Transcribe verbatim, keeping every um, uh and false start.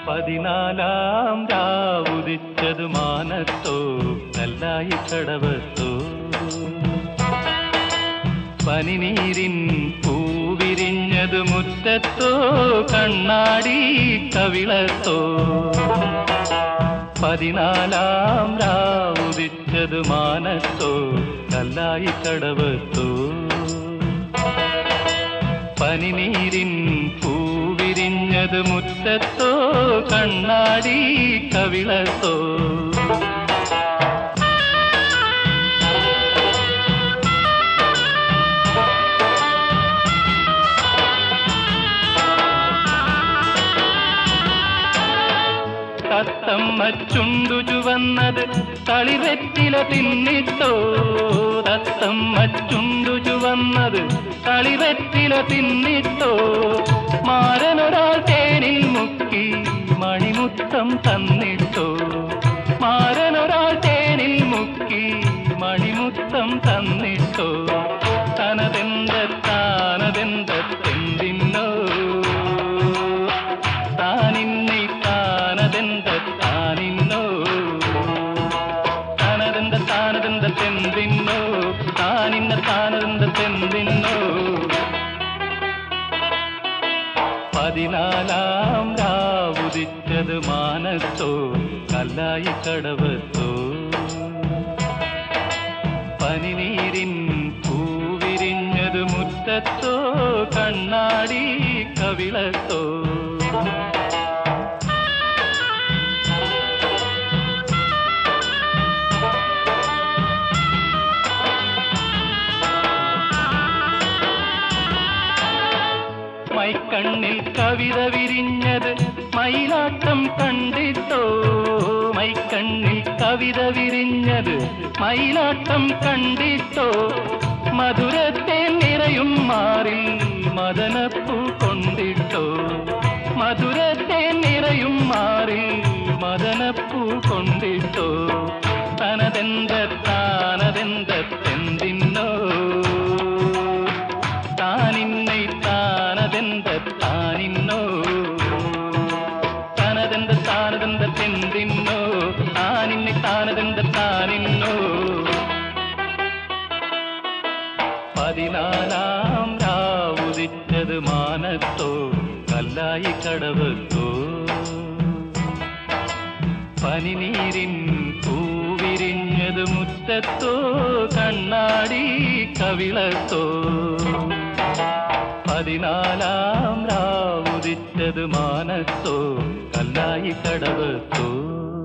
പതിനാലാം രാവുദിച്ചതു മാനത്തോ കല്ലായി കടവത്തോ പനിനീരിൻ പൂവിരിഞ്ഞതു മുറ്റത്തോ കണ്ണാടി കവിളത്തോ പതിനാലാം രാവുദിച്ചതു മാനത്തോ കല്ലായി കടവത്തോ പനിനീരിൻ പൂവിരിഞ്ഞതു മുറ്റത്തോ കണ്ണാടി കവിളത്തോ തത്തമ്മ ചുണ്ടു ചുവന്നത് തളിവെറ്റില തിന്നിട്ടോ തത്തമ്മ ചുണ്ടു ചുവന്നത് തളിവെറ്റില തിന്നിട്ടോ മാരനൊരാൾ തേനിൽ മുക്കി മണിമുത്തം തന്നിട്ടോ മാരനൊരാൾ തേനിൽ മുക്കി മണിമുത്തം തന്നിട്ടോ തനതെന്ത താനതെന്തെന്തിന്നോ താനിന്നെ താനതെന്ത താനിന്നോ താനതെന്ത താനതെന്തെന്തിന്നോ താനിന്ന താനതെന്തെന്തിന്നോ പതിനാലാം രാവുദിച്ചതു മാനത്തോ കല്ലായി കടവത്തോ പനിനീരിൻ പൂവിരിഞ്ഞതു മുറ്റത്തോ കണ്ണാടി കവിളത്തോ മൈക്കണ്ണിൽ കവിത വിരിഞ്ഞത് മയിലാട്ടം കണ്ടിട്ടോ മൈക്കണ്ണിൽ കവിത വിരിഞ്ഞത് മയിലാട്ടം കണ്ടിട്ടോ മധുരത്തെ നിറയും മാറിൽ മദനപ്പൂ കൊണ്ടിട്ടോ മധുരത്തെ നിറയും മാറിൽ മദനപ്പൂ കൊണ്ടിട്ടോ തനതെന്ത താനതെന്തെന്തിന്നോ താനിന്നെ താനതെന്ത താനിന്നോ താനതെന്ത താനതെന്തെന്തിന്നോ താനിന്നെ താനതെന്ത താനിന്നോ പതിനാലാം രാവുദിച്ചതു മാനത്തോ കല്ലായി കടവത്തോ പനിനീരിൻ പൂവിരിഞ്ഞതു മുറ്റത്തോ കണ്ണാടി കവിളത്തോ പതിനാലാം രാവുദിച്ചതു മാനത്തോ കല്ലായി കടവത്തോ